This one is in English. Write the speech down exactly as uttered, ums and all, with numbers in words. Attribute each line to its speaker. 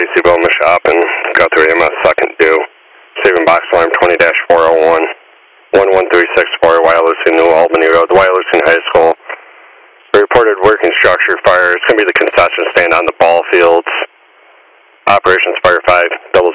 Speaker 1: Casey Bowman Shop and Guthrie. I'm a second due. Saving box alarm twenty dash four oh one, one one three six four, Wyalusing New Albany Road, Wyalusing High School. The reported working structure fire is going to be the concession stand on the ball fields. Operations Fire five, double